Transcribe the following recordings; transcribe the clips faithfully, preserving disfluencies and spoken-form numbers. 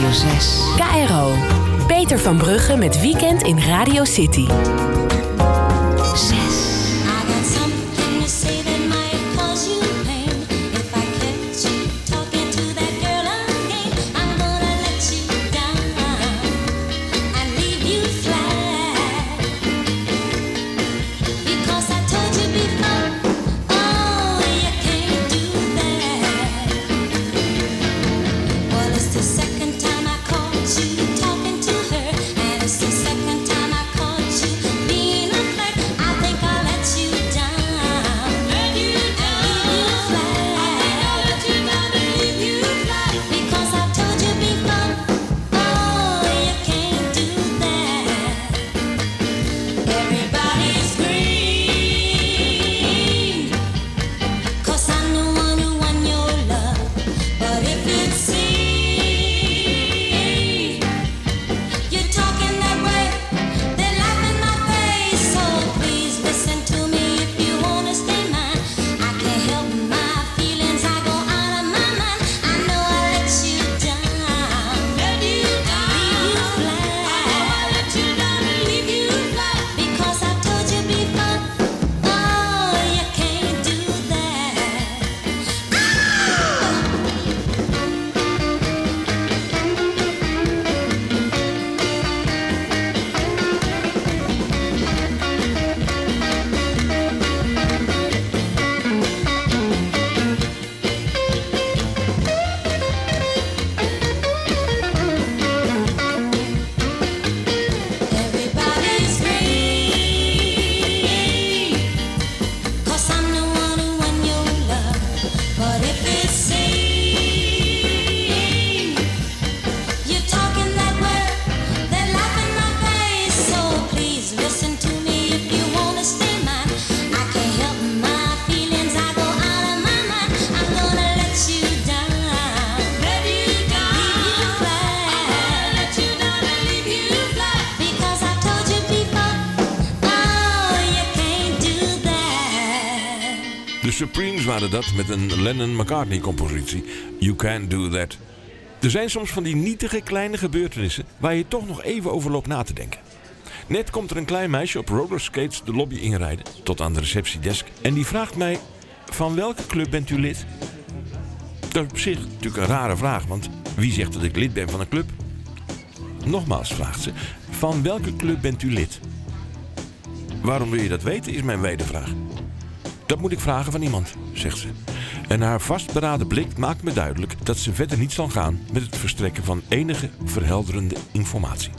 zes. K R O. Peter van Brugge met Weekend in Radio City. zes. De Supremes waren dat met een Lennon-McCartney-compositie. You Can't Do That. Er zijn soms van die nietige kleine gebeurtenissen waar je toch nog even over loopt na te denken. Net komt er een klein meisje op rollerskates de lobby inrijden, tot aan de receptiedesk. En die vraagt mij, van welke club bent u lid? Dat is op zich natuurlijk een rare vraag, want wie zegt dat ik lid ben van een club? Nogmaals vraagt ze, van welke club bent u lid? Waarom wil je dat weten, is mijn wedervraag. Dat moet ik vragen van iemand, zegt ze. En haar vastberaden blik maakt me duidelijk dat ze verder niet zal gaan met het verstrekken van enige verhelderende informatie.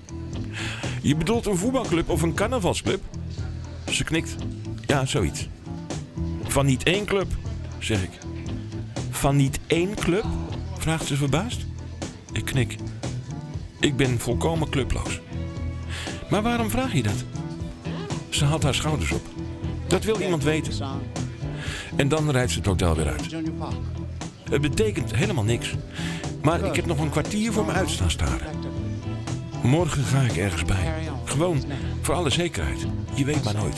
Je bedoelt een voetbalclub of een carnavalsclub? Ze knikt. Ja, zoiets. Van niet één club, zeg ik. Van niet één club? Vraagt ze verbaasd. Ik knik. Ik ben volkomen clubloos. Maar waarom vraag je dat? Ze haalt haar schouders op. Dat wil iemand weten. En dan rijdt ze het hotel weer uit. Het betekent helemaal niks. Maar ik heb nog een kwartier voor me uit staan staren. Morgen ga ik ergens bij. Gewoon voor alle zekerheid. Je weet maar nooit.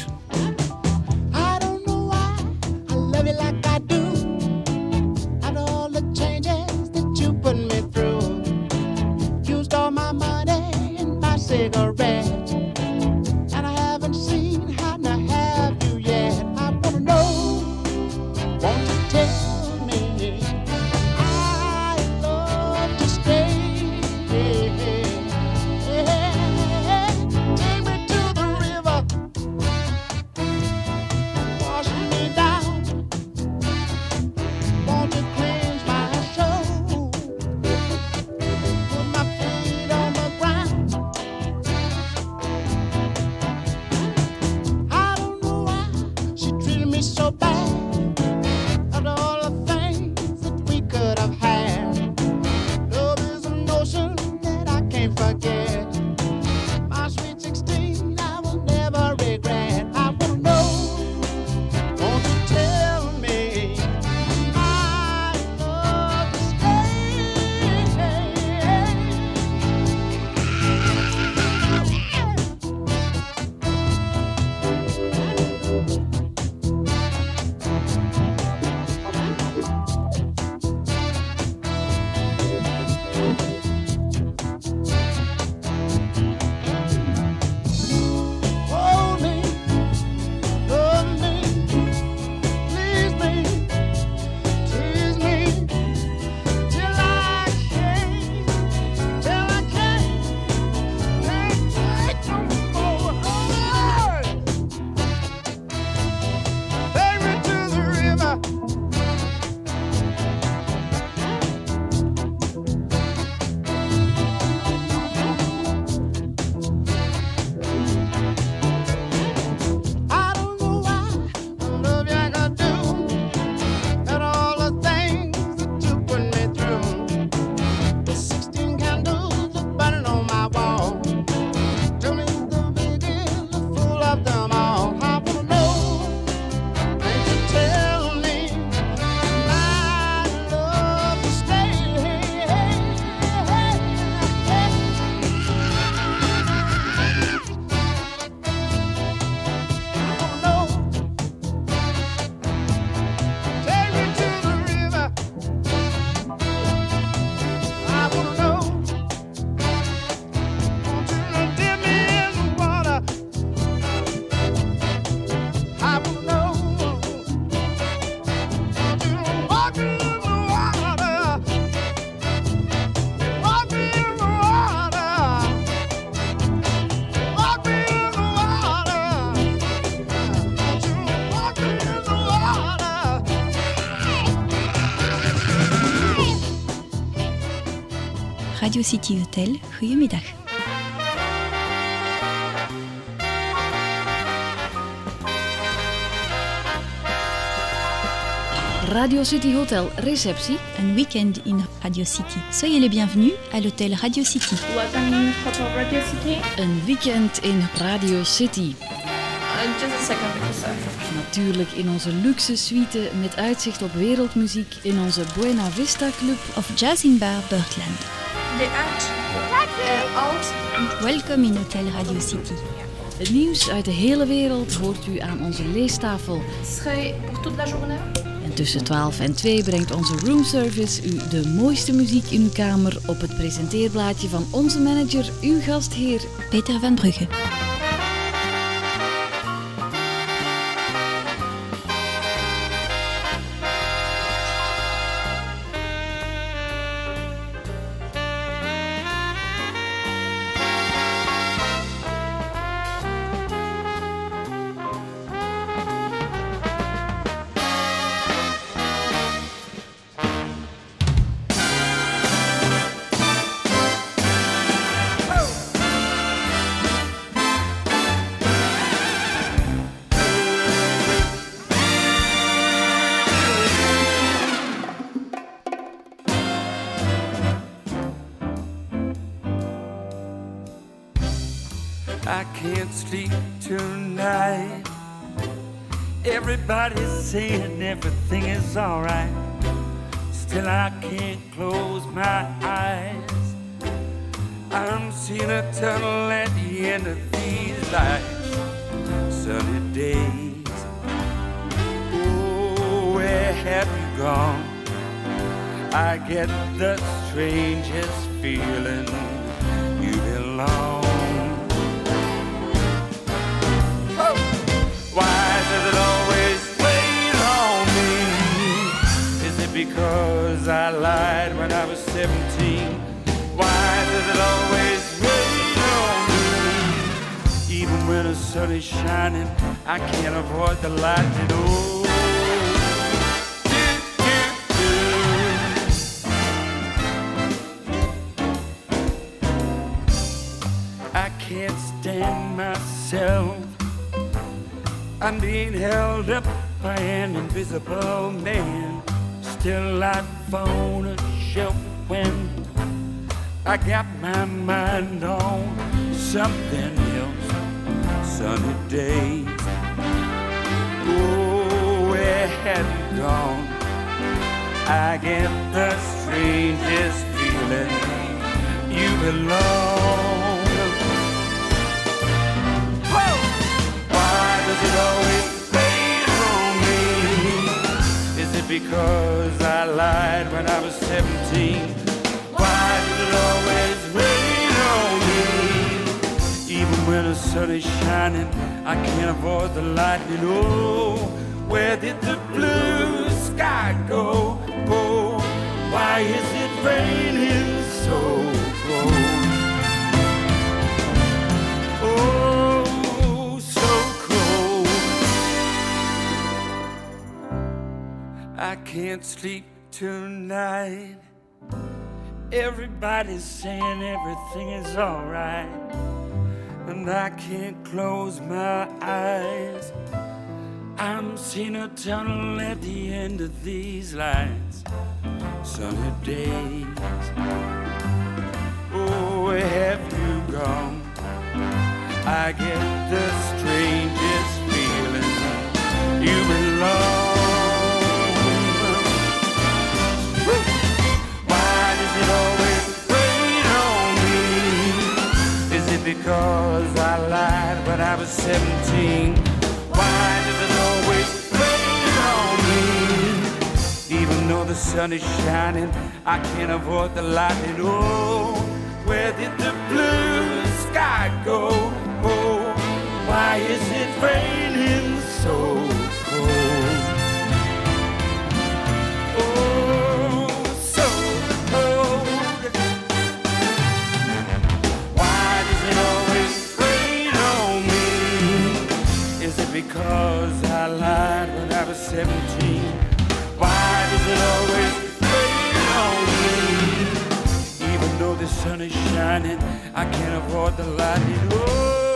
Radio City Hotel. Goedemiddag. Radio City Hotel, réceptie. Un week-end in Radio City. Soyez les bienvenus à l'hôtel Radio City. Welcome in Hotel Radio City. Een weekend in Radio City. Uh, just a second, please. Natuurlijk in onze luxe suite met uitzicht op wereldmuziek in onze Buena Vista Club. Of Jazz in Bar Birdland. The act. Uh, out. Welcome in Hotel Radio City. Het nieuws uit de hele wereld hoort u aan onze leestafel. Serait pour toute la journée. En tussen twaalf en twee brengt onze roomservice u de mooiste muziek in uw kamer op het presenteerblaadje van onze manager, uw gastheer Peter van Brugge. I can't sleep tonight. Everybody's saying everything is alright. Still I can't close my eyes. I'm seeing a tunnel at the end of these lights. Sunny days. Oh, where have you gone? I get the strangest feeling you belong. Why does it always rain on me? Is it because I lied when I was seventeen? Why does it always rain on me? Even when the sun is shining, I can't avoid the lightning. Oh, I can't stand myself. I'm being held up by an invisible man. Still I phone a shelf when I got my mind on something else. Sunny days. Oh, where have you gone? I get the strangest feeling you belong. Does it always rain on me? Is it because I lied when I was seventeen? Why does it always rain on me? Even when the sun is shining, I can't avoid the lightning. Oh, where did the blue sky go? Oh, why is it raining so cold? Oh, I can't sleep tonight. Everybody's saying everything is alright, and I can't close my eyes. I'm seeing a tunnel at the end of these lights. Sunny days. Oh, where have you gone? I get the strangest feeling you belong. It always rain on me? Is it because I lied when I was seventeen? Why does it always rain on me? Even though the sun is shining, I can't avoid the lightning. Oh, where did the blue sky go? Oh, why is it raining so cold? Oh, so cold. Why does it always rain on me? Is it because I lied when I was seventeen? Why does it always rain on me? Even though the shining. I can't avoid the lightning. Oh.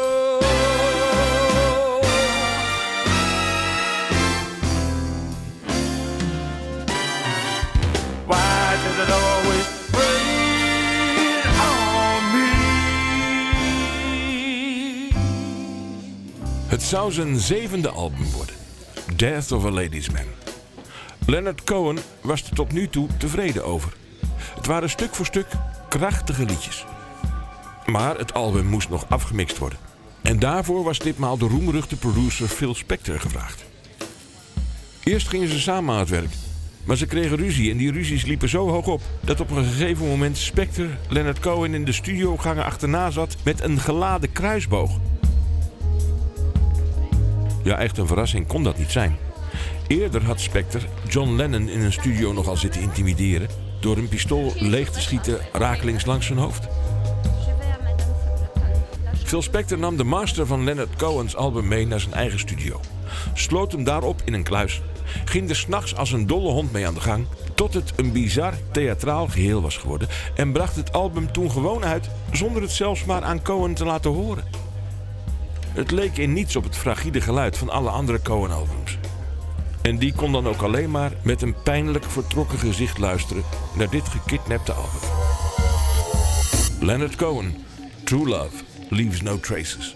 Why does it always rain on me? Het zou zijn zevende album worden. Death of a Ladies Man. Leonard Cohen was er tot nu toe tevreden over. Het waren stuk voor stuk krachtige liedjes. Maar het album moest nog afgemixt worden. En daarvoor was ditmaal de roemruchte producer Phil Spector gevraagd. Eerst gingen ze samen aan het werk. Maar ze kregen ruzie en die ruzies liepen zo hoog op dat op een gegeven moment Spector Leonard Cohen in de studiogangen achterna zat met een geladen kruisboog. Ja, echt een verrassing kon dat niet zijn. Eerder had Spector John Lennon in een studio nogal zitten intimideren door een pistool leeg te schieten rakelings langs zijn hoofd. Phil Spector nam de master van Leonard Cohen's album mee naar zijn eigen studio. Sloot hem daarop in een kluis. Ging er 's nachts als een dolle hond mee aan de gang, tot het een bizar theatraal geheel was geworden en bracht het album toen gewoon uit zonder het zelfs maar aan Cohen te laten horen. Het leek in niets op het fragiele geluid van alle andere Cohen-albums. En die kon dan ook alleen maar met een pijnlijk vertrokken gezicht luisteren naar dit gekidnapte album. Leonard Cohen, True Love, Leaves No Traces.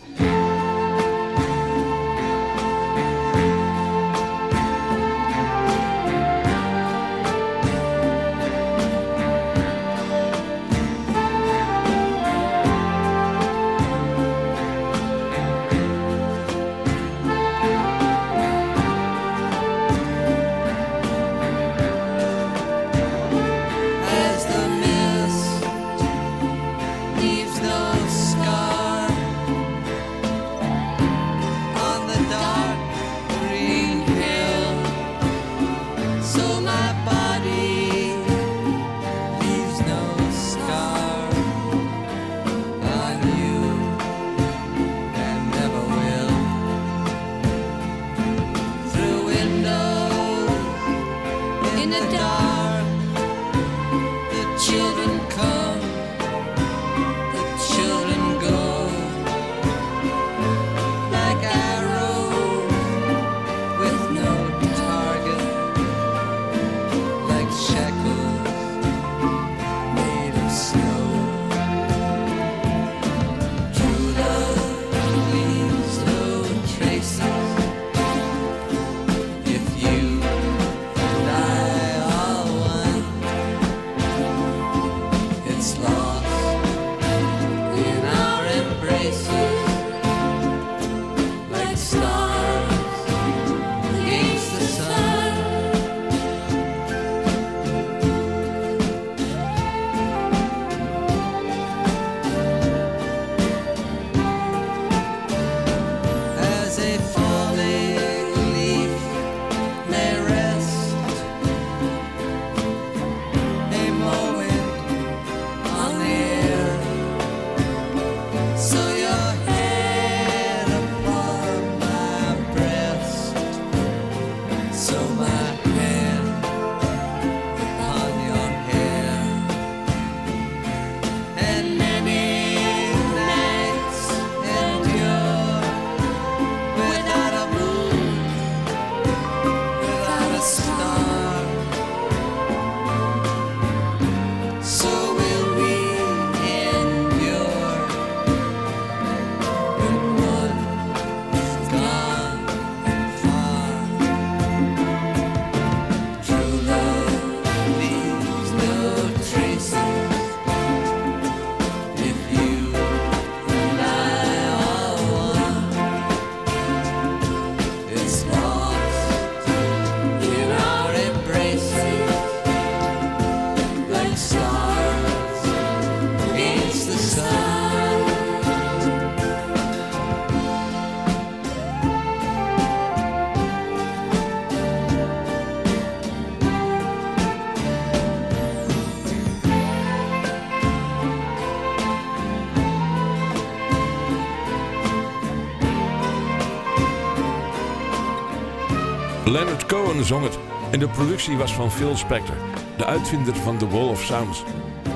Leonard Cohen zong het en de productie was van Phil Spector, de uitvinder van The Wall of Sounds.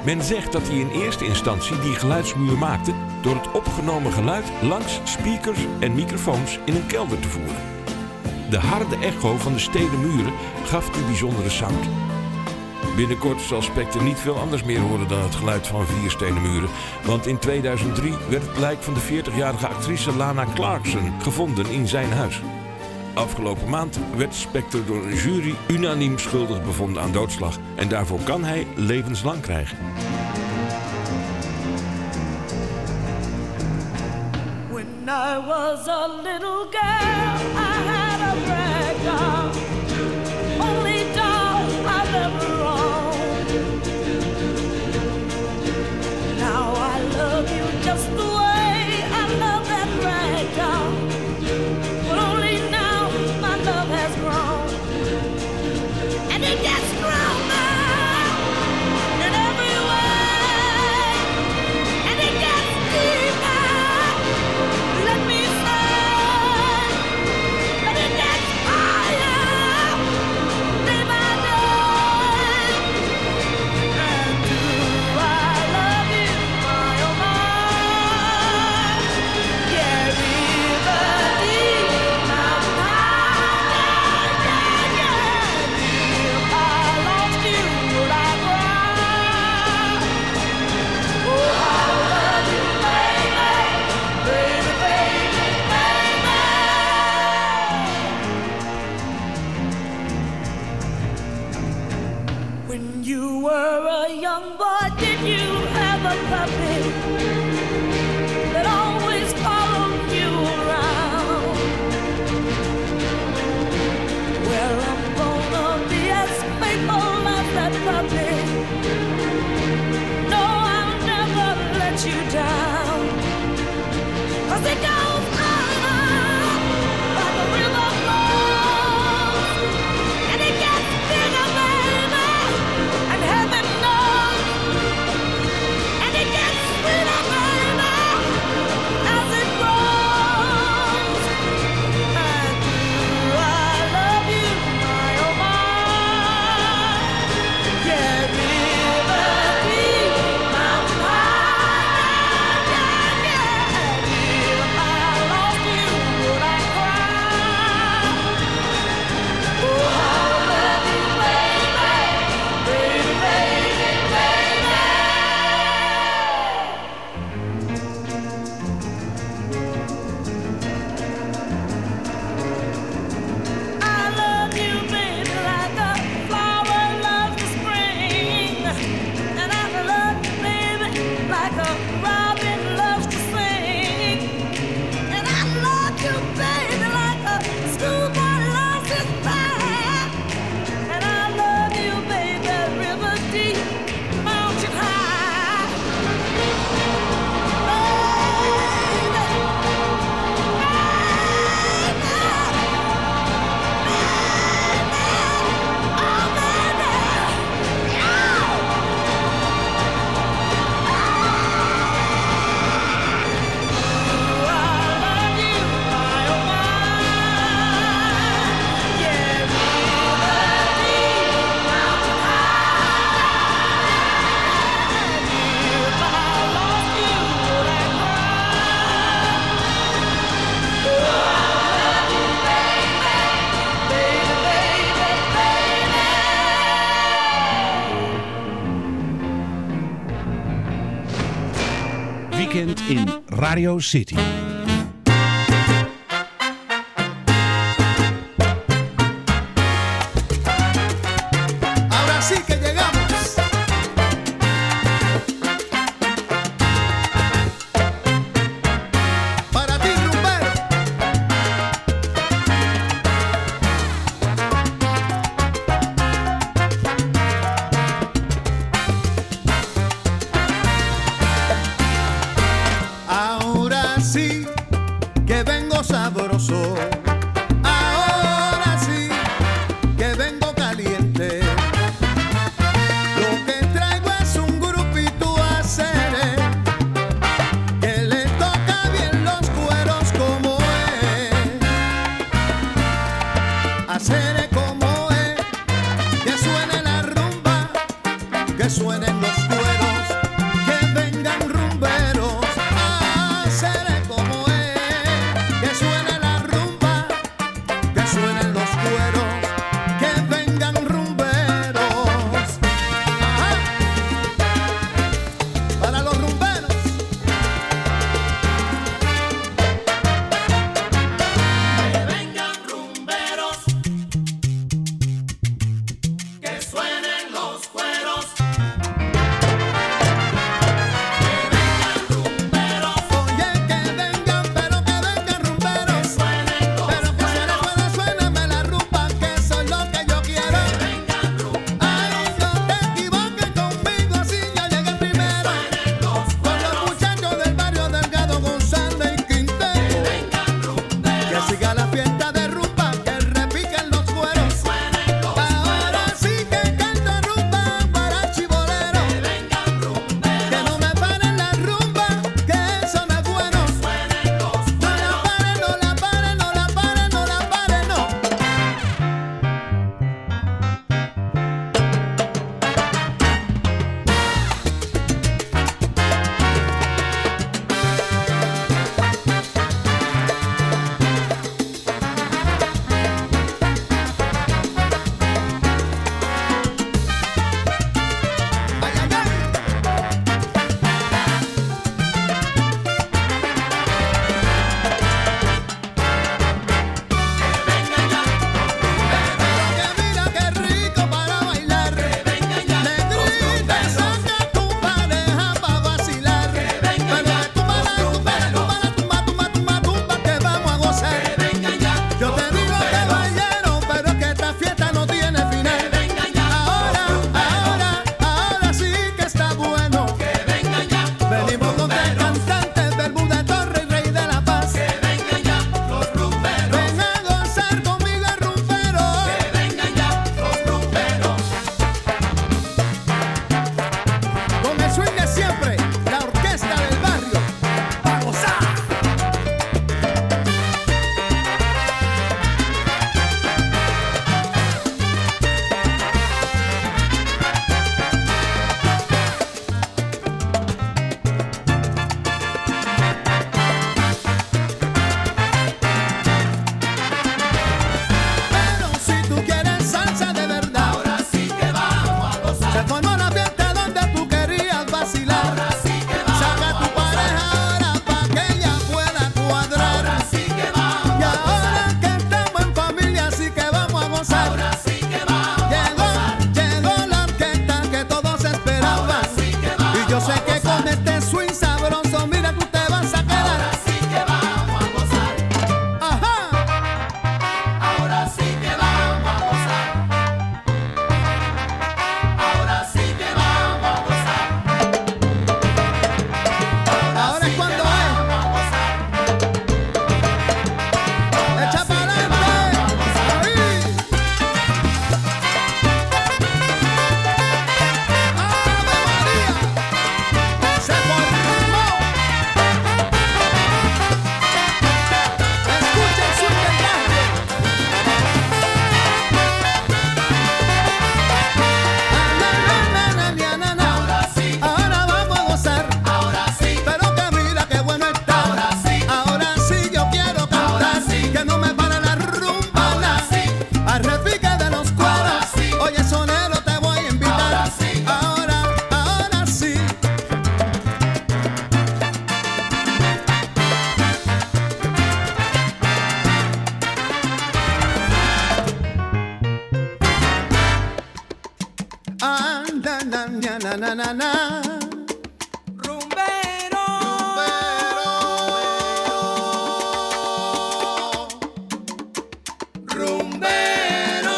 Men zegt dat hij in eerste instantie die geluidsmuur maakte door het opgenomen geluid langs speakers en microfoons in een kelder te voeren. De harde echo van de stenen muren gaf die bijzondere sound. Binnenkort zal Spector niet veel anders meer horen dan het geluid van vier stenen muren. Want in tweeduizend drie werd het lijk van de veertigjarige actrice Lana Clarkson gevonden in zijn huis. Afgelopen maand werd Spector door een jury unaniem schuldig bevonden aan doodslag. En daarvoor kan hij levenslang krijgen. When I was a little girl, I had a rag doll. Only doll I've ever owned. Now I love you just the way I love that rag doll. But only now my love has grown. And it gets stronger in every way. And it gets deeper. Let me say, and it gets higher day by day. And do I love you, my oh my? Yeah, river deep, mountain high, yeah, yeah, yeah. If I lost you, would I cry? Oh, I love you, baby, baby, baby, baby. When you were a young boy, did you have a puppy that always followed you around? Well, I'm gonna be as faithful as that puppy. No, I'll never let you down. 'Cause it goes on like a river flows, and it gets bigger, baby, and heaven knows, and it gets sweeter, baby, as it grows. And do I love you, my oh my? Yeah, river deep, mountain high, yeah, yeah, yeah. If I lost you, would I cry? Oh, I love you, baby, baby, baby, baby. I love you, baby, like a flower loves the spring. And I love you, baby, like a robin loves to sing. And I love you, baby, like a schoolboy loves his band. And I love you, baby, river deep, mountain high. Weekend in Radio City. Ahora sí que llegamos. Para ti, rumbero. Ahora sí na na na. Rumbero, rumbero.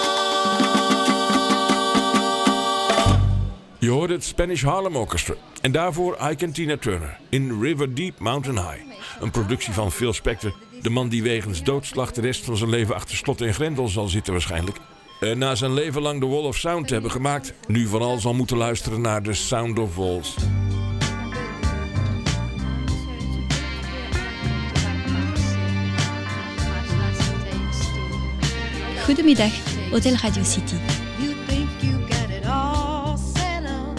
Je hoort het Spanish Harlem Orchestra. En daarvoor Ike en Tina Turner in River Deep Mountain High. Een productie van Phil Spector. De man die wegens doodslag de rest van zijn leven achter slot en grendel zal zitten waarschijnlijk. En na zijn leven lang de Wall of Sound te hebben gemaakt, nu vooral zal moeten luisteren naar The Sound of Walls. Goedemiddag, Hotel Radio City. You think you got it all set up.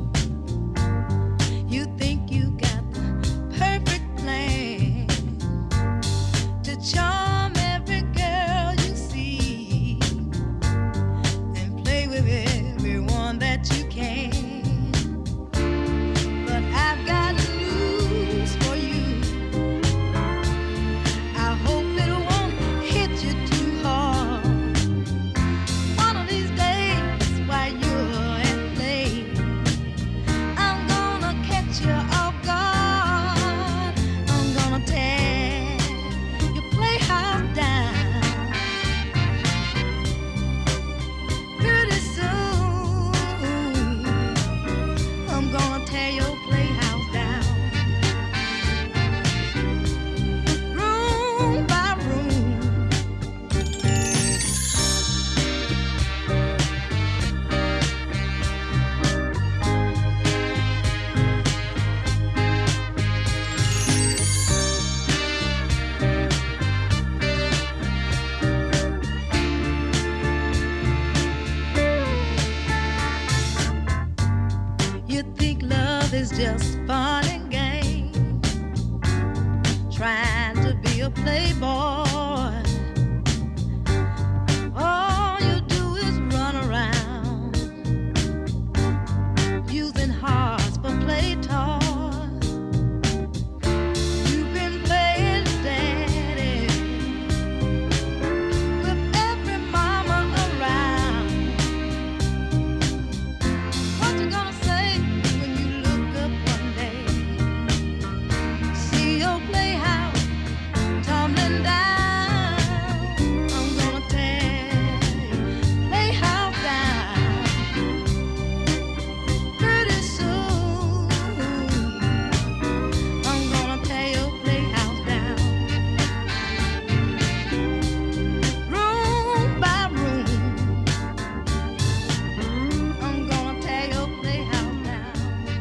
You think you got the perfect plan to charm every girl you see and play with everyone that you can. But I've got news for you. I hope it won't hit you too hard. One of these days while you're at play, I'm gonna catch you off guard. I'm gonna tear your playhouse down. Pretty soon, I'm gonna tear your playhouse down. Room by room. You think love is just fun and game, trying to be a playboy. All you do is run around, using hearts for play toys. You've been playing daddy with every mama around. What you gonna say when you look up one day, see your playhouse tumbling down? I'm gonna tear your playhouse down. Pretty soon, I'm gonna tear your playhouse down. Room by room, I'm gonna tear your playhouse down.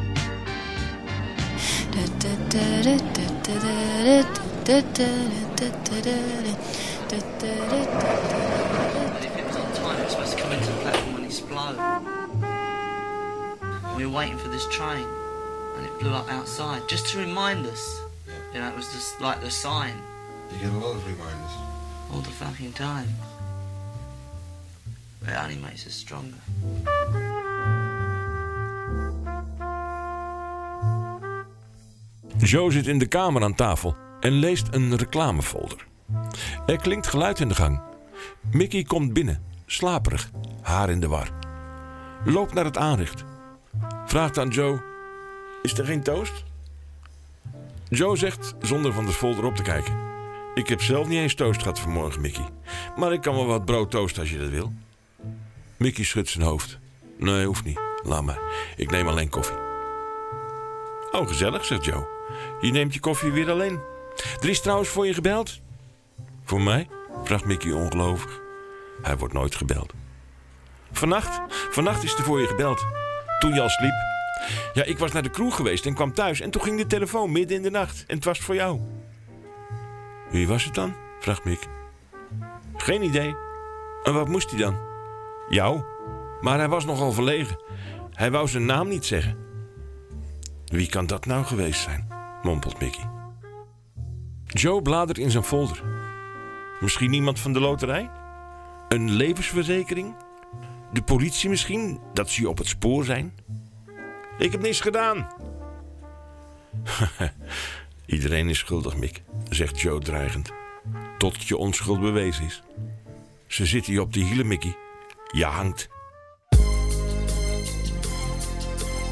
And if it was on time, it was supposed to come into the platform and explode. We were waiting for this train, and it blew up outside, just to remind us. You know, it was just like the sign. You get a lot of reminders. All the fucking time. But it only makes us stronger. Joe zit in de kamer aan tafel en leest een reclamefolder. Er klinkt geluid in de gang. Mickey komt binnen, slaperig, haar in de war. Loopt naar het aanrecht. Vraagt aan Joe: is er geen toast? Joe zegt, zonder van de folder op te kijken: ik heb zelf niet eens toast gehad vanmorgen, Mickey. Maar ik kan wel wat brood toasten als je dat wil. Mickey schudt zijn hoofd. Nee, hoeft niet. Laat maar. Ik neem alleen koffie. Oh, gezellig, zegt Joe. Je neemt je koffie weer alleen. Er is trouwens voor je gebeld. Voor mij? Vraagt Mickey ongelovig. Hij wordt nooit gebeld. Vannacht? Vannacht is er voor je gebeld. Toen je al sliep. Ja, ik was naar de kroeg geweest en kwam thuis. En toen ging de telefoon midden in de nacht. En het was voor jou. Wie was het dan? Vraagt Mick. Geen idee. En wat moest hij dan? Jou. Maar hij was nogal verlegen. Hij wou zijn naam niet zeggen. Wie kan dat nou geweest zijn? Mompelt Mickey. Joe bladert in zijn folder. Misschien iemand van de loterij? Een levensverzekering? De politie misschien, dat ze je op het spoor zijn? Ik heb niets gedaan. Iedereen is schuldig, Mick, zegt Joe dreigend. Tot je onschuld bewezen is. Ze zitten je op de hielen, Mickey. Je hangt.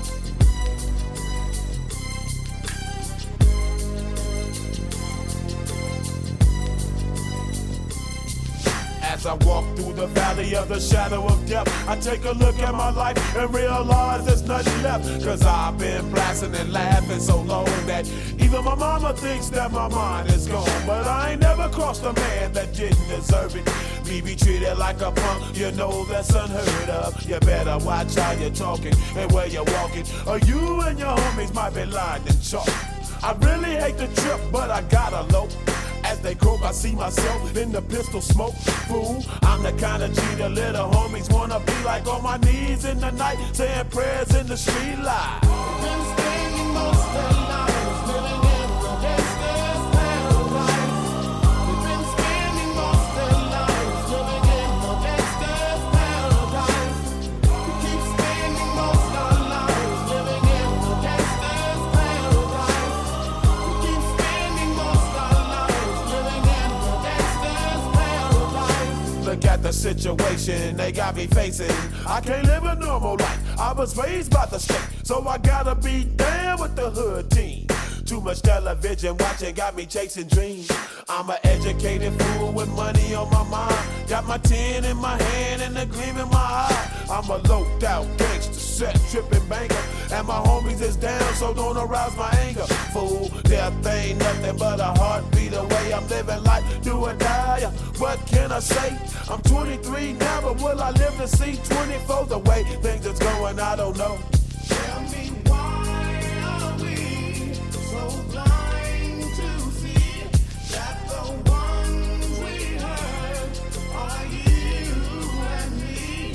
I walk through the valley of the shadow of death, I take a look at my life and realize there's nothing left. Cause I've been blasting and laughing so long that even my mama thinks that my mind is gone. But I ain't never crossed a man that didn't deserve it. Me be treated like a punk, you know that's unheard of. You better watch how you're talking and where you're walking, or you and your homies might be lined in chalk. I really hate the trip, but I gotta low. As they croak, I see myself in the pistol smoke. Fool, I'm the kind of G the little homies wanna be like, on my knees in the night, saying prayers in the street light. Been spending most of the lives living in the gangster's paradise. We've been spending most of the lives living in the gangster's paradise. We keep spending most of our lives living in the gangster's paradise. We keep spending most of our lives living in the gangster's paradise. Look at the situation they got me facing. I can't live a normal life. I was raised by the state, so I gotta be down with the hood team. Too much television watching got me chasing dreams. I'm an educated fool with money on my mind. Got my tin in my hand and a gleam in my eye. I'm a loped out gangster, set tripping banker, and my homies is down, so don't arouse my anger. Fool, death ain't nothing but a heartbeat away. I'm living life, do or die. What can I say? I'm twenty-three now, but will I live to see twenty-four? The way things is going, I don't know. Tell me why are we so blind to see that the ones we hurt are you and me?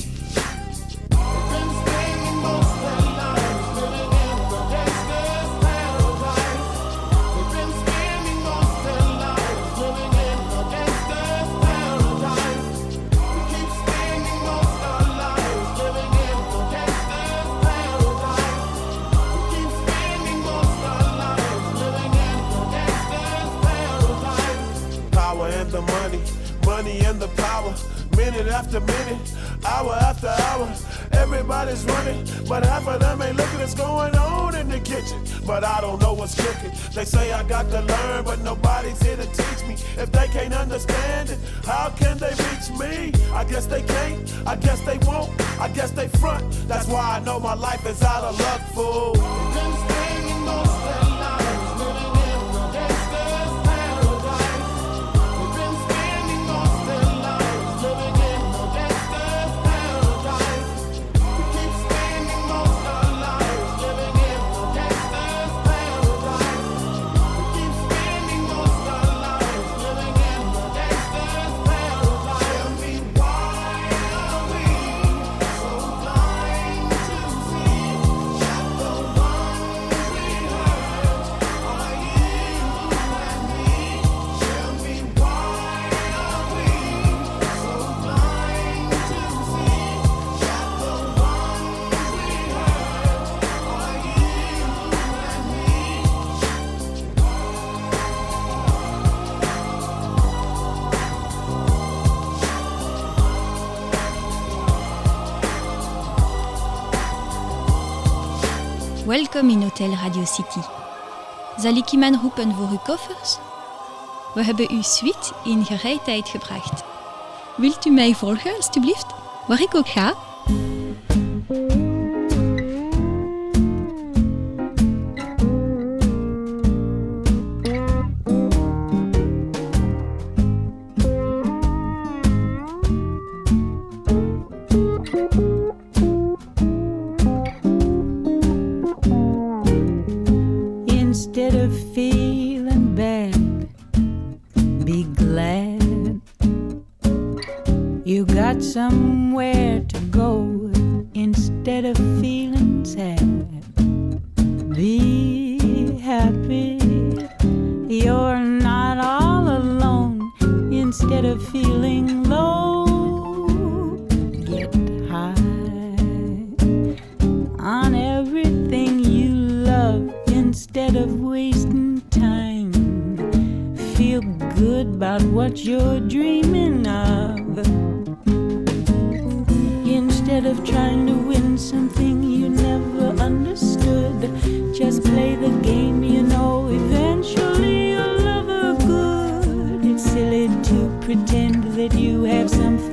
We've been spending most of our lives living in the gangster's paradise. We've been spending most of our lives living in the gangster's paradise. We keep spending most of our lives living in the gangster's paradise. We keep spending most of our lives living in the gangster's paradise. Power and the money, money and the power. Minute after minute, hour after hour, everybody's running, but half of them ain't looking what's going on in the kitchen. But I don't know what's cooking. They say I got to learn, but nobody's here to teach me. If they can't understand it, how can they reach me? I guess they can't, I guess they won't, I guess they front. That's why I know my life is out of luck, fool. We've been spending most of our lives living in the gangster's paradise. We've been spending most of our lives living in the gangster's paradise. We keep spending most of our lives living in the gangster's paradise. We keep spending most of our lives living in the gangster's paradise. Tell me why are we so blind to see that the ones we hurt are you and me? Tell me why are we so blind to see that the ones we hurt are Welkom in Hotel Radio City. Zal ik iemand roepen voor uw koffers? We hebben uw suite in gereedheid gebracht. Wilt u mij volgen, alstublieft? Waar ik ook ga? Instead of feeling bad, be glad you got somewhere to go. Instead of feeling sad, be happy you're not all alone. Instead of feeling low, get high on everything you love. Instead of wasting time, feel good about what you're dreaming of. Instead of trying to win something you never understood, just play the game, you know eventually you'll love her good. It's silly to pretend that you have something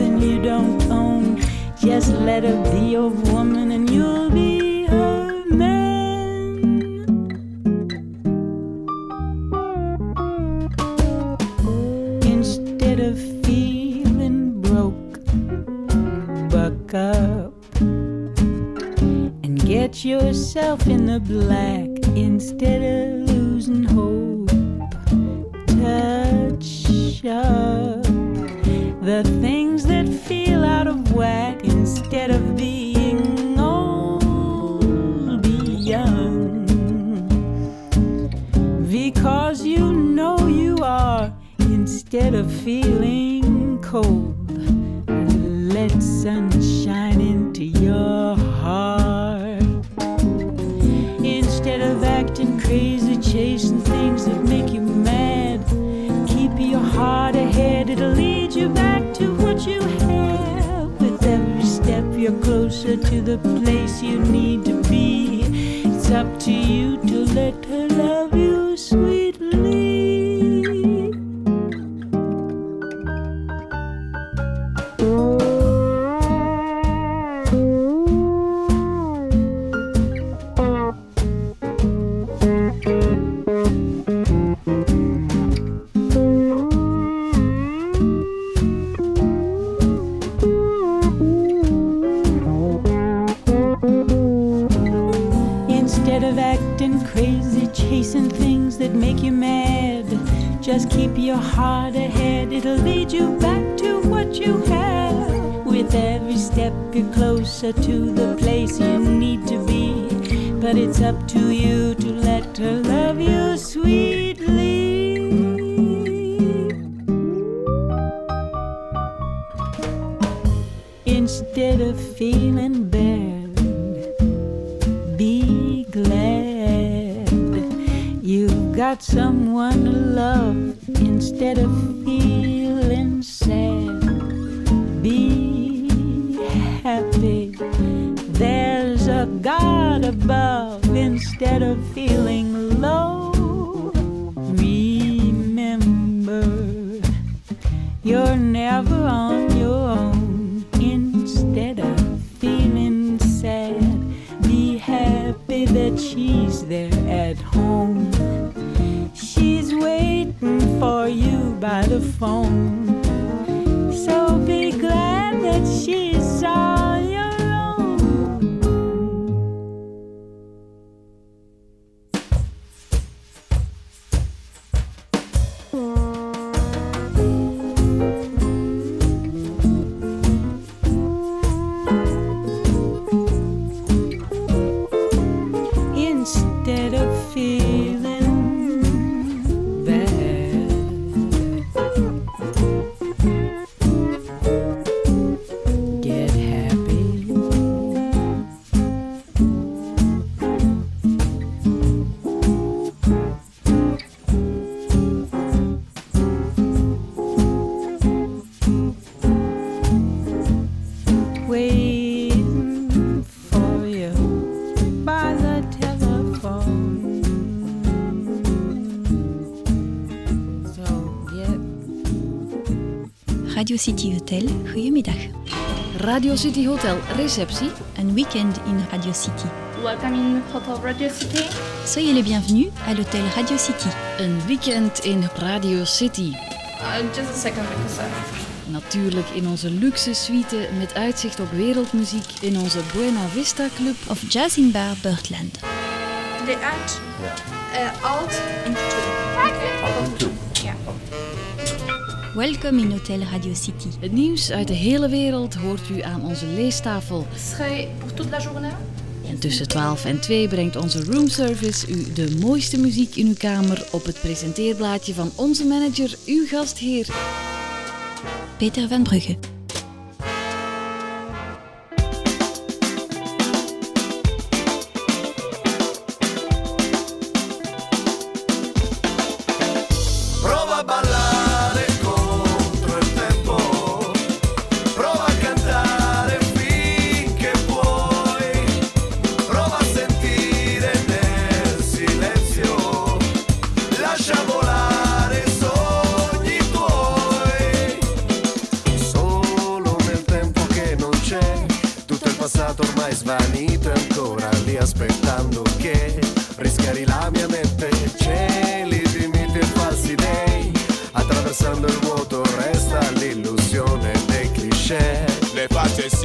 yourself in the black instead of losing hope. Touch up the things that feel out of whack instead of being old, be young. Because you know you are instead of feeling cold. Let sunshine into your heart. Instead of acting crazy, chasing things that make you mad, keep your heart ahead, it'll lead you back to what you have. With every step you're closer to the place you need to be. It's up to you to let her love you sweetly. Just keep your heart ahead, it'll lead you back to what you have. With every step you're closer to the place you need to be. But it's up to you to let her love you sweetly. Instead of feeling bad, be glad you've got someone to love. Instead of feeling sad, be happy. There's a God above. Instead of feeling low, remember you're never on your own. Instead of feeling sad, be happy that she's there at home. She's waiting for you by the phone. So be glad that she's all your own. Instead of feeling Radio City Hotel, goedemiddag. Radio City Hotel, receptie. Un week-end in Radio City. Welcome in Hotel Radio City. Soyez les bienvenus à l'hôtel Radio City. Een weekend in Radio City. Uh, just a second, because I... Natuurlijk in onze luxe suite met uitzicht op wereldmuziek in onze Buena Vista Club. Of Jazz in Bar Birdland. The act, uh, alt in two. Alt in two. Yeah. Welkom in Hotel Radio City. Het nieuws uit de hele wereld hoort u aan onze leestafel. Serait pour toute la journée? En tussen twaalf en twee brengt onze roomservice u de mooiste muziek in uw kamer op het presenteerblaadje van onze manager, uw gastheer Peter van Brugge. Ormai svanito e ancora lì aspettando che rischiari la mia mente. Cieli di miti e falsi dei, attraversando il vuoto resta l'illusione dei cliché. Le facce si susseguono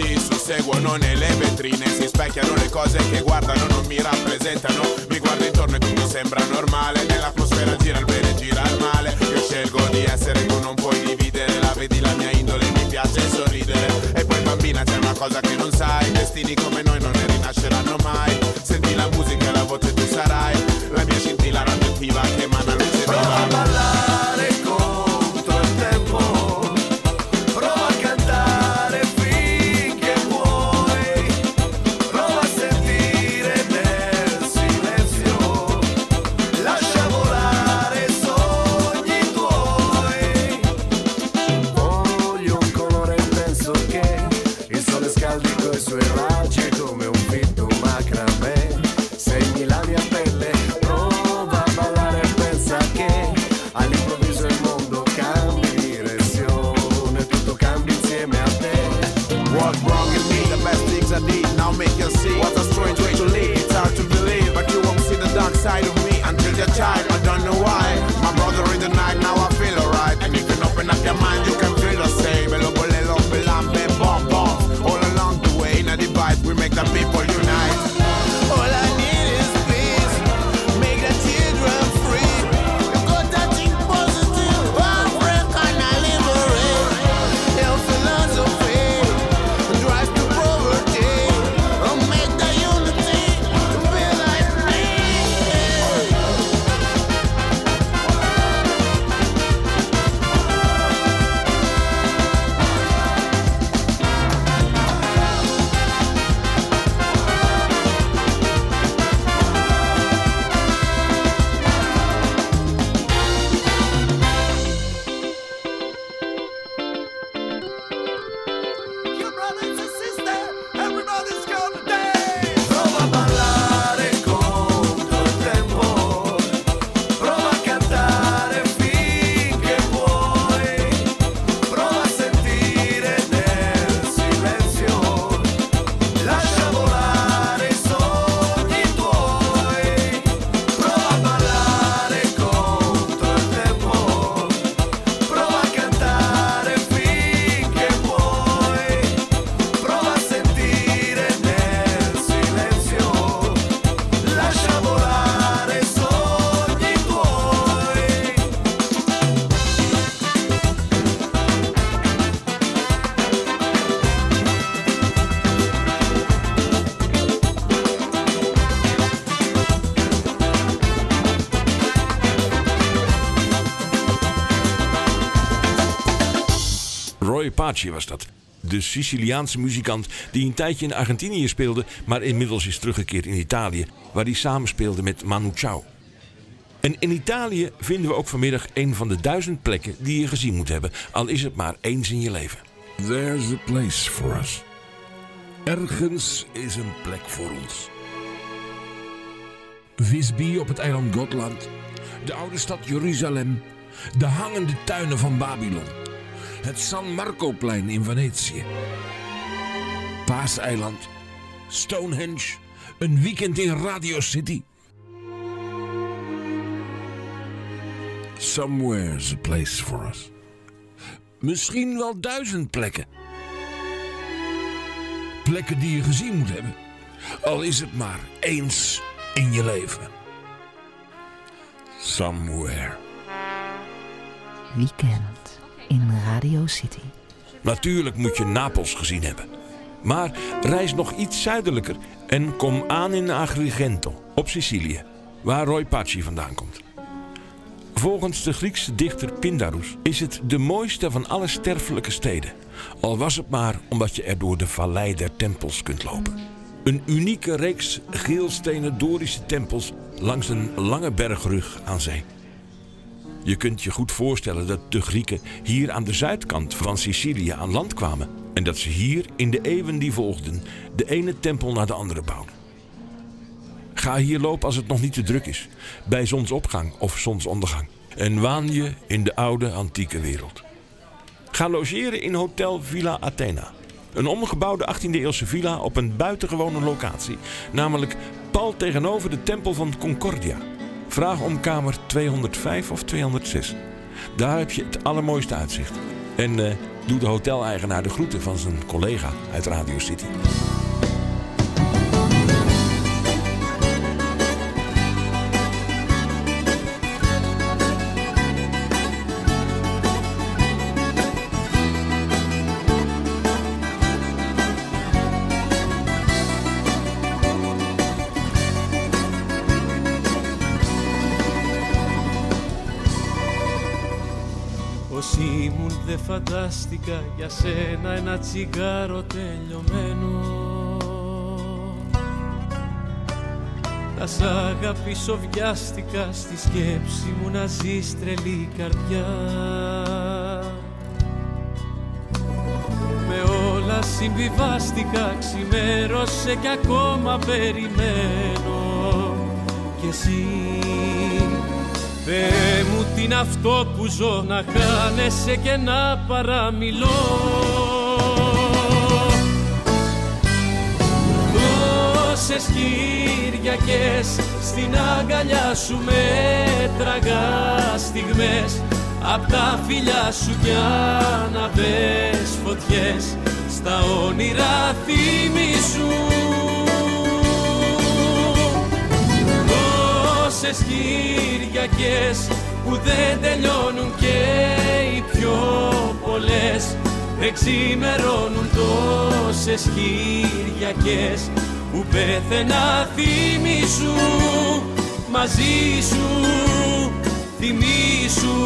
seguono nelle vetrine, si specchiano le cose che guardano, non mi rappresentano. Mi guardo intorno e tutto sembra normale, nell'atmosfera gira il bene, gira il male. Io scelgo di essere, tu non puoi dividere, la vedi la mia indole, mi piace sorridere. E poi bambina c'è una cosa che non sai, destini come noi non ne rinasceranno mai. Senti la musica e la voce tu sarai, la mia scintilla radioattiva che emana luce viva. Prova a ballare contro il tempo, prova a cantare finché puoi, prova a sentire nel silenzio, lascia volare sogni tuoi. Voglio un colore intenso che il sole scaldi coi suoi raggi come un fitto macramè, segni la mia pelle. Prova a ballare e pensa che all'improvviso il mondo cambi direzione, tutto cambia insieme a te. What's wrong in me? The best things I did now make you see. What a strange way to live. It's hard to believe, but you won't see the dark side of me until you're child. I don't know why. My brother in the night, now I feel alright. And if you open up your mind, you can feel the same. Hello, bolelo, belambe, bomb, bomb. All along the way, in a device, we make the people unite. All I need is peace. Make the children free. Go touching positive. Africa, I liberate. Your philosophy drives to poverty. Oh, make the unity be like me. Your brothers and sisters, everybody's gonna dance. Prova a ballare contro il tempo, prova a cantare finché puoi, prova a sentire nel silenzio, lascia volare i sogni tuoi. Prova a ballare contro il tempo, prova a cantare finché puoi, prova a sentire nel silenzio, lascia volare i sogni tuoi. Roy Paci was dat. De Siciliaanse muzikant die een tijdje in Argentinië speelde, maar inmiddels is teruggekeerd in Italië, waar hij samenspeelde met Manu Chao. En in Italië vinden we ook vanmiddag een van de duizend plekken die je gezien moet hebben, al is het maar eens in je leven. There's a place for us. Ergens is een plek voor ons. Visby op het eiland Gotland. De oude stad Jeruzalem. De hangende tuinen van Babylon. Het San Marcoplein in Venetië. Paaseiland. Stonehenge. Een weekend in Radio City. Somewhere's a place for us. Misschien wel duizend plekken. Plekken die je gezien moet hebben. Al is het maar eens in je leven. Somewhere. Weekend in Radio City. Natuurlijk moet je Napels gezien hebben. Maar reis nog iets zuidelijker en kom aan in Agrigento, op Sicilië, waar Roy Paci vandaan komt. Volgens de Griekse dichter Pindarus is het de mooiste van alle sterfelijke steden. Al was het maar omdat je er door de vallei der tempels kunt lopen. Een unieke reeks geelstenen Dorische tempels langs een lange bergrug aan zee. Je kunt je goed voorstellen dat de Grieken hier aan de zuidkant van Sicilië aan land kwamen. En dat ze hier in de eeuwen die volgden de ene tempel naar de andere bouwden. Ga hier lopen als het nog niet te druk is, bij zonsopgang of zonsondergang. En waan je in de oude antieke wereld. Ga logeren in Hotel Villa Athena. Een omgebouwde achttiende-eeuwse villa op een buitengewone locatie. Namelijk pal tegenover de tempel van Concordia. Vraag om kamer tweehonderdvijf of tweehonderdzes. Daar heb je het allermooiste uitzicht. En uh, doet de hoteleigenaar de groeten van zijn collega uit Radio City. Πως ήμουν δε φαντάστηκα για σένα ένα τσιγάρο τελειωμένο. Να σ' αγαπήσω βιάστηκα στη σκέψη μου να ζεις τρελή καρδιά. Με όλα συμβιβάστηκα, ξημέρωσε κι ακόμα περιμένω. Κι εσύ Θεέ μου τι είναι αυτό που ζω, να χάνεσαι και να παραμιλώ. Τόσες Κυριακές στην αγκαλιά σου με τραγά στιγμές, απ' τα φιλιά σου κι αναβες φωτιές, στα όνειρα θυμήσου. Τόσες Κυριακές που δεν τελειώνουν και οι πιο πολλές, δεν ξημερώνουν. Τόσες Κυριακές που πέθαινα θυμήσου, μαζί σου θυμήσου.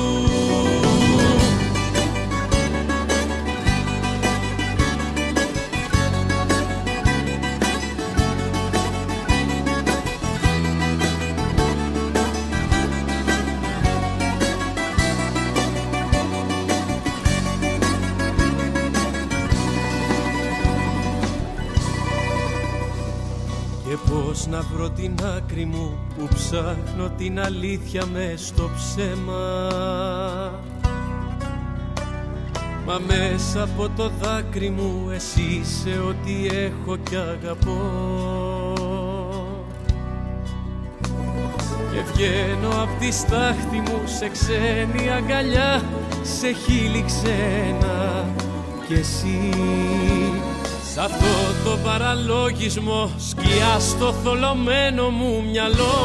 Πώς να βρω την άκρη μου που ψάχνω την αλήθεια μες στο ψέμα, μα μέσα από το δάκρυ μου εσύ είσαι ό,τι έχω κι αγαπώ. Και βγαίνω απ' τη στάχτη μου σε ξένη αγκαλιά, σε χείλη ξένα κι εσύ. Σ' αυτό το παραλογισμό σκιά στο θολωμένο μου μυαλό.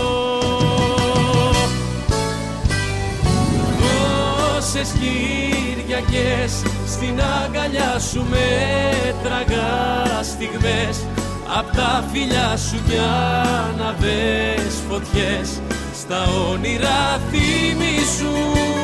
Τόσες Κυριακές στην αγκαλιά σου με τραγά στιγμές, απ' τα φιλιά σου κι αναβες φωτιές, στα όνειρα θυμήσου.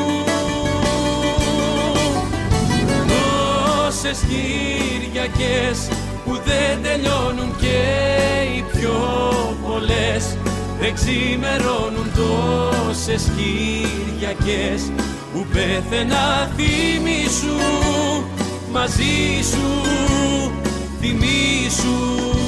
Τόσες Κυριακές που δεν τελειώνουν και οι πιο πολλές, δεν ξημερώνουν. Τόσες Κυριακές που πέθαινα θυμήσου, μαζί σου θυμήσου.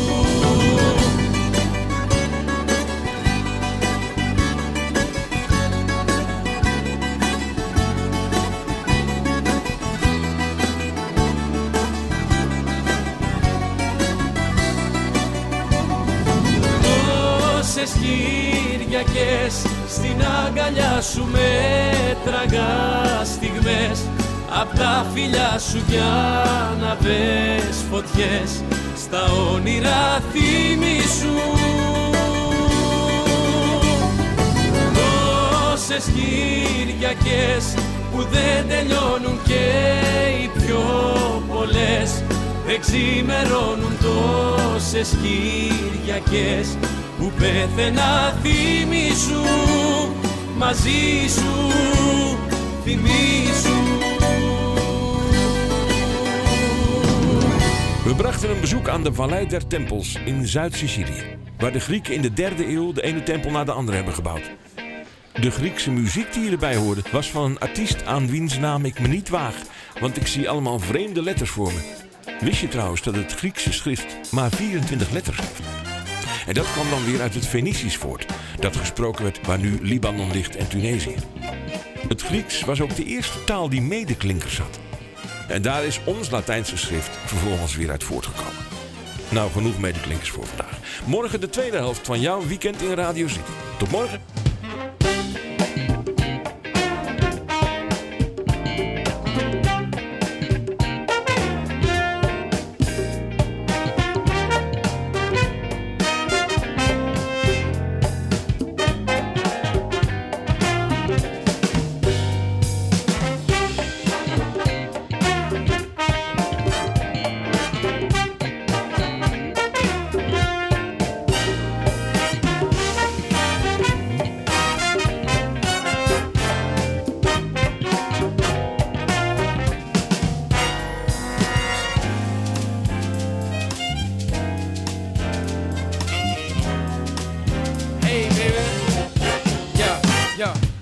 Τόσες Κυριακές στην αγκαλιά σου με τραγά στιγμές, απ' τα φιλιά σου κι αναβες φωτιές, στα όνειρα θυμήσου. Τόσες Κυριακές που δεν τελειώνουν και οι πιο πολλές, δεν ξημερώνουν. Τόσες Κυριακές που πέθαινα θυμήσου, μαζί σου θυμήσου. We brachten een bezoek aan de Vallei der Tempels in Zuid-Sicilië, waar de Grieken in de derde eeuw de ene tempel na de andere hebben gebouwd. De Griekse muziek die hierbij hoorde was van een artiest aan wiens naam ik me niet waag, want ik zie allemaal vreemde letters voor me. Wist je trouwens dat het Griekse schrift maar vierentwintig letters heeft? En dat kwam dan weer uit het Fenicisch voort, dat gesproken werd waar nu Libanon ligt en Tunesië. Het Grieks was ook de eerste taal die medeklinkers had. En daar is ons Latijnse schrift vervolgens weer uit voortgekomen. Nou, genoeg medeklinkers voor vandaag. Morgen de tweede helft van jouw weekend in Radio City. Tot morgen.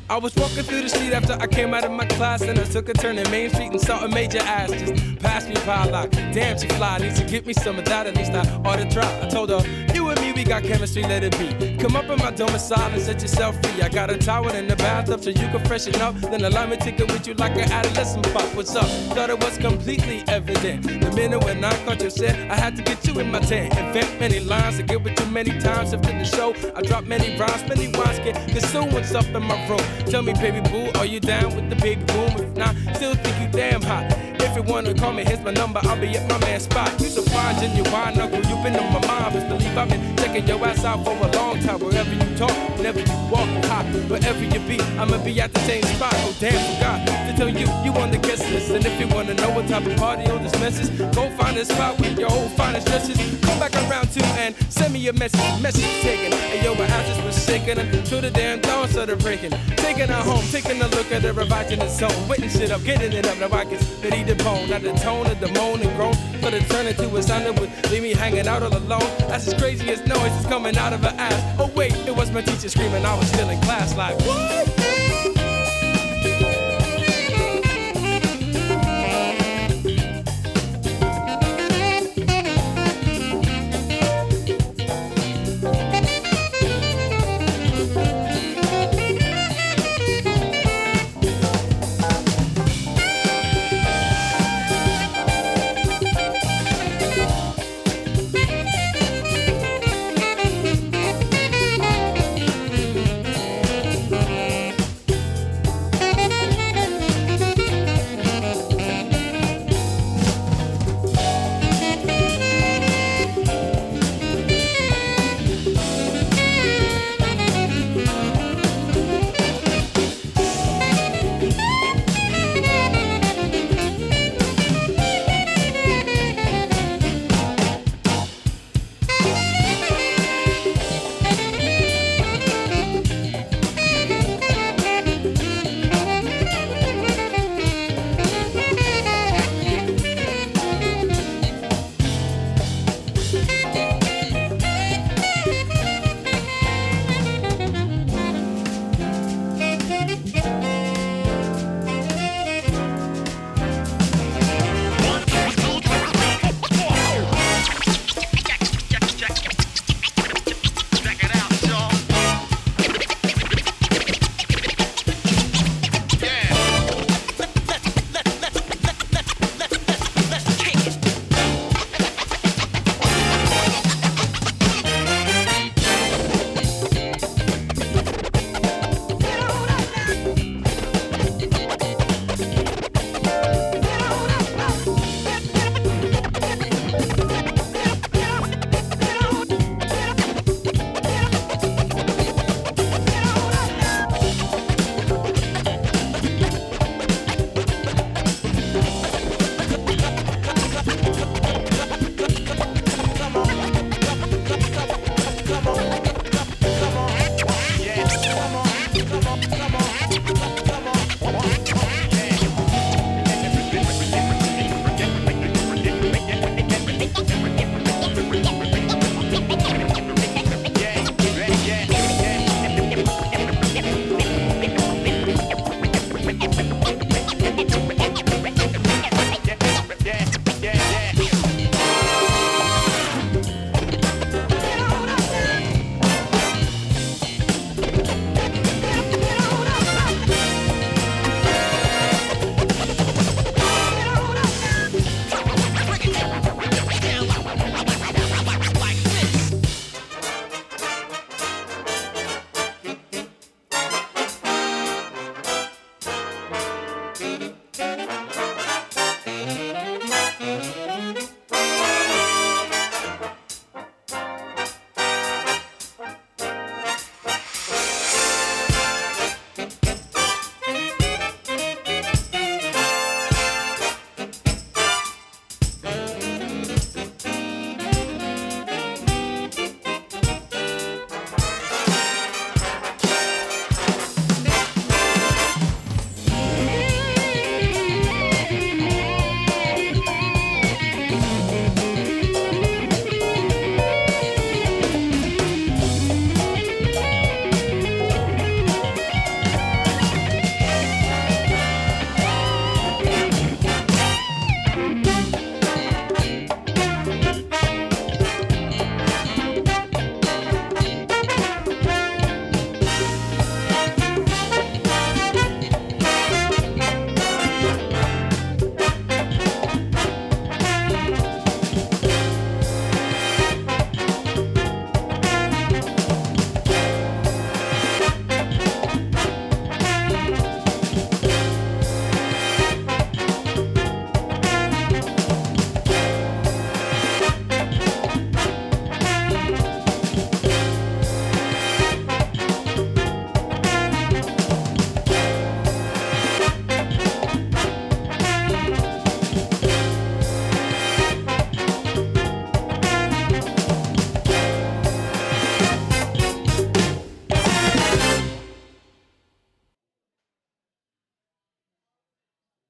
I was walking through the street after I came out of my class, and I took a turn in Main Street and saw a major ass just pass me by like, damn, she fly, needs to get me some of that, at least I ought to try. I told her, you and me, we got chemistry, let it be. Come up in my domicile and set yourself free. I got a towel in the bathtub so you can freshen up, then allow me to tickle with you like an adolescent pop. What's up? Thought it was completely evident the minute when I caught your scent, I had to get you in my tent. Invent many lines to get with you many times after the show. I drop many rhymes, many wines get consumed stuff in my room. Tell me, baby boo, are you down with the baby boom? If not, still think you damn hot. If you wanna call me, here's my number, I'll be at my man's spot. You so fine, genuine, uncle, you been on my mind. Best believe I've been checking your ass out for a long time. Wherever you talk, whenever you walk, you hop. Wherever you be, I'ma be at the same spot. Oh damn, forgot to tell you, you on the guest list. And if you wanna know what type of party all this mess is, go find a spot with your old finest dresses. Come back around too and send me a message. Message taken. Hey yo, my asses was shaking until the damn dawn started breaking. Taking her home, taking a look at her erogenous zone. Wetting shit up, getting it up. Now I can spit the bone. Now the tone of the moan and groan started turning to a sound that would leave me hanging out all alone. That's as crazy as noise is coming out of her ass. Oh wait, it was my teacher screaming. I was still in class like, what?